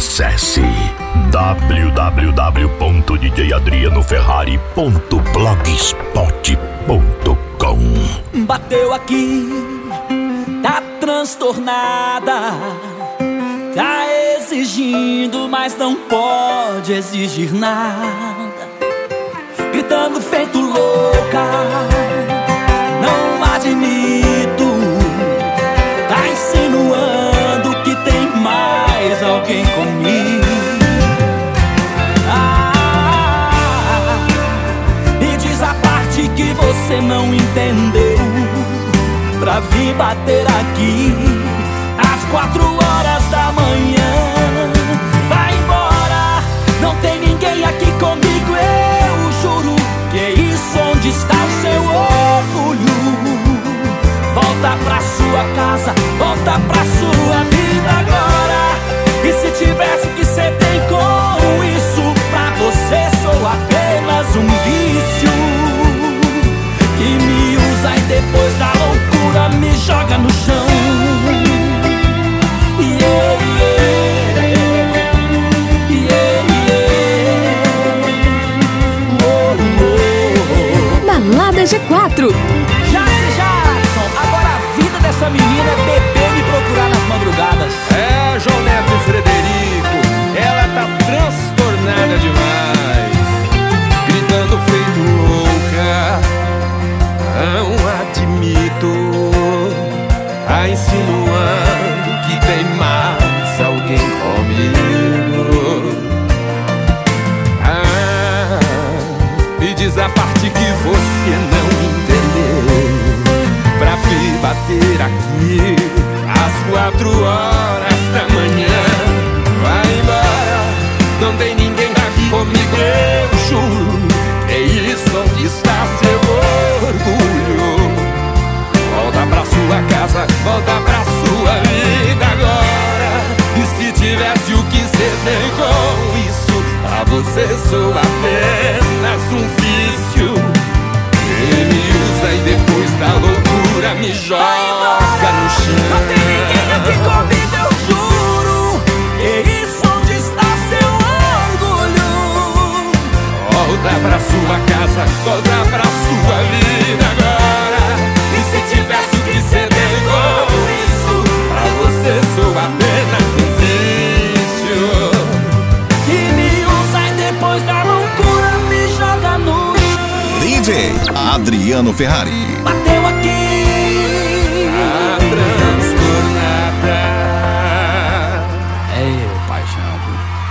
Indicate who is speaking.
Speaker 1: Acesse www.djadrianoferrari.blogspot.com.
Speaker 2: Bateu aqui, tá transtornada, tá exigindo, mas não pode exigir nada, gritando feito louca, não admito, tá insinuando que tem mais alguém comigo. E diz a parte que você não entendeu, pra vir bater aqui às 4 horas da manhã. Vai embora, não tem ninguém aqui comigo, eu juro. Que é isso, onde está o seu orgulho? Volta pra sua casa, volta pra sua vida agora. E se tivesse que ser tem com isso, pra você sou apenas um vício que me usa e depois da loucura me joga no chão. Yeah, yeah. Yeah, yeah. Oh, oh.
Speaker 3: Balada G4.
Speaker 2: Jackson, agora a vida dessa menina é beber e me procurar nas madrugadas.
Speaker 4: É, João Neto e Frederico, ela tá transtornada demais, gritando feito louca, não admito, tá insinuando que tem mais alguém comigo. E diz a parte que você não entendeu, pra vir bater aqui às 4 horas da manhã. Vai embora, não tem ninguém aqui comigo, eu juro. É isso, onde está seu orgulho? Volta pra sua casa, volta pra sua vida agora. E se tivesse o que ser tem com isso, pra você sou apenas um vício que me usa e depois da loucura me joga no chão.
Speaker 2: Não tem ninguém aqui comigo, eu juro. Que isso, onde está seu orgulho?
Speaker 4: Volta pra sua casa, volta pra sua vida agora. E se tivesse que ceder com isso, pra você sou apenas um vício
Speaker 2: Que me usa e depois da loucura me joga no chão.
Speaker 1: DJ Adriano Ferrari.
Speaker 2: Bateu aqui,
Speaker 4: a transtornada.
Speaker 2: é eu, paixão.